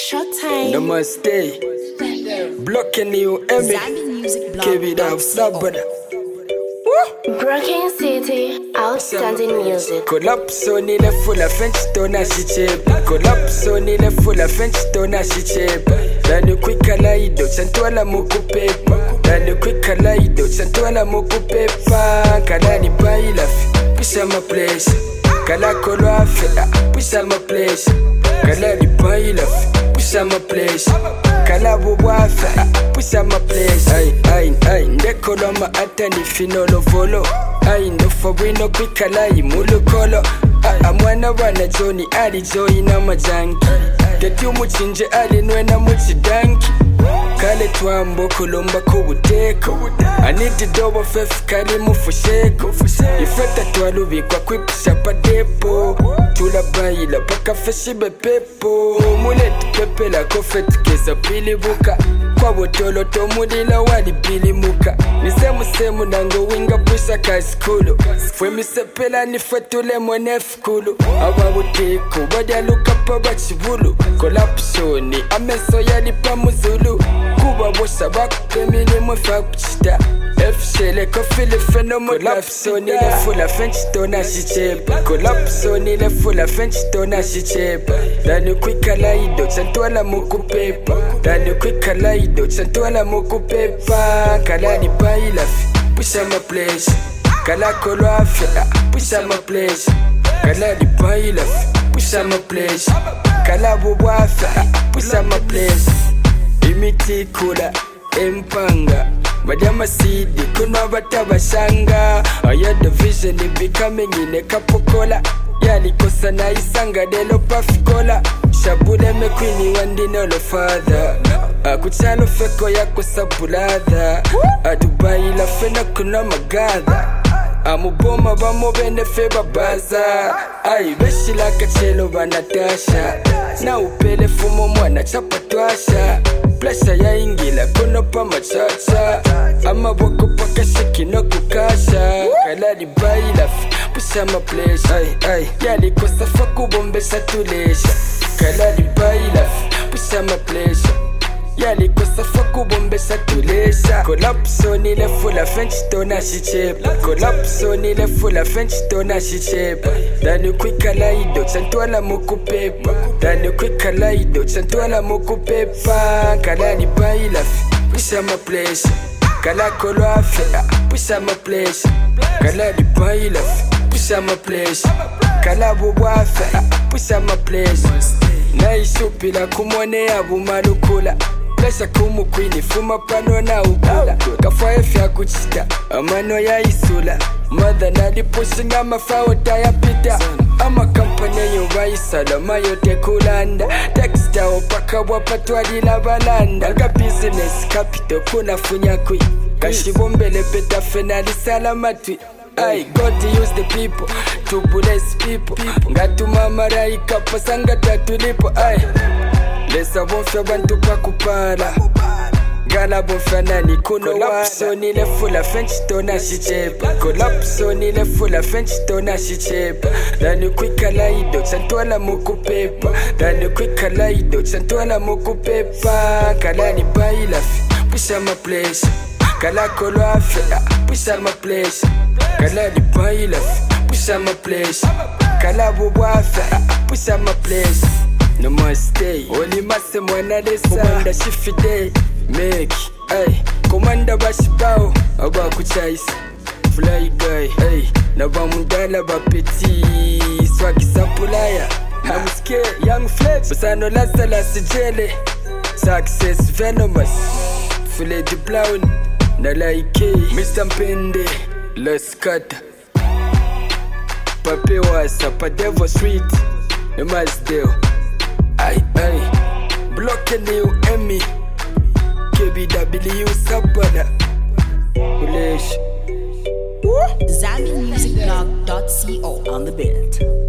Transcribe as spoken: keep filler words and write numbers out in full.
Showtime. Namaste. Blocking you, Emmy. Give it up, somebody. Broken City, outstanding music. Collapse on ile full of French tona she cheap. Collapse on ile full of French tona she cheap. Dani quick alaido, chantuala muku pepa. Dani quick alaido, chantuala muku pepa. Kalani baila, push my place. Kala kolwa fela, push my place. Kalani baila, push my place. Kala bubwa fela, push my place. Ay ay ay, ndekolo ma atani finolo volo. Ay no fabwino kwikala imulukolo. Amwana wana Johnny ali joyi na majanki. Geti umuchinje ali nwena muchidanki. Kale twambo kulomba kubuteko. Aniti dobo fefi kali mufusheko. Ifeta twalubi kwa kwipusha pa depo. Tula bayila paka feshibe pepo. Muleti pepe la kofeti kesa pili buka. Kwa botolo tomulila wali bili muka. Nisemu semu nango winga pusha kaskulu. Fwe misepela nifetule mwenef kulu. Awa buteko wadia luka pa bachivulu. Kolapsoni ameso yali pa muzulu. Kuba bosa bakupemili mwefa kuchita. F-shele kofili fenomo Collapsoni le fula French tona she chepa. Collapsoni le fula French tona she chepa. Dani kwika laido chantuala muku pepa. Dani kwika laido chantuala muku pepa. Kalani baila push my place. Kala kolwa fela push my place. Kalani baila push my place. Kala bubwa fela push my place. Imiti kula empanga Madama sidi kuna batabashanga. Aya the vision is becoming in a capocola. Yali kosa na isanga delo pafikola. Shabule me queenie wandino lo father. Akuchalo feko yako sabulada. Adubai la fena kuna magadha. Amuboma bamo bene feba baza. Ay beshi la kachelo ba Natasha. Na upele fumo mwana chapa twasha. Plasha ya ingila kono pa machacha. Ama wako paka shiki no kukasha. Kalali baila pusha my place. Ay ay yali kosa faku bombe satulesha. Kalali baila pusha my place. Yali kosa faku bombe satulesha. Collapsoni le fula French tona she chepa. Collapsoni le fula French tona she chepa. Dani kwika laido chantuala muku pepa. Dani kwika laido chantuala muku pepa. Kalani baila pusha my place. Kala kolwa fela pusha my place. Kalani baila pusha my place. Kala bubwa fela pusha my place. Naishupila kumone ya bumalukula. Lesha kumu kwini fuma pano na ukula. Kafaya fya kuchita amano ya isula. Mother nadi pushing ama fawota ya pita. Ama kampanya yuwa isala mayote kulanda. Texta opaka wapatwa dila balanda. Ga business capital kuna funya kui. Kashibombele peta fenali salamatwi. Ay, God use the people to bless people. Ngatuma maraika pasanga tatulipo. Ay, lesa bonfya bantu pakupala. Gala bonfya nani kuno wa. Collapsoni le fula French tona she chepa. Collapsoni le fula French tona she chepa. Dani kwika laido chantuala muku pepa. Dani kwika laido chantuala muku pepa. Kalani baila push my place. Kala kolwa fela push my place. Kala di baila push my place. Kala bubwa fela push my place. Namaste. Oli mase mwana desa. Komanda shifide make. Ay komanda bashibao aba kuchaisa. Fly guy. Ay naba mundala ba petit. Swagi sapulaya. I'm scared young flex. Basano lasa la sijele. Success venomous. Fule di brown. Na like Mister Mpende Let's cut Pape wasa pa Devo Street Emasdale Ay ay Blocking you Emmy K B W Sabana Ulesh Zambi Music Blog dot co on the build.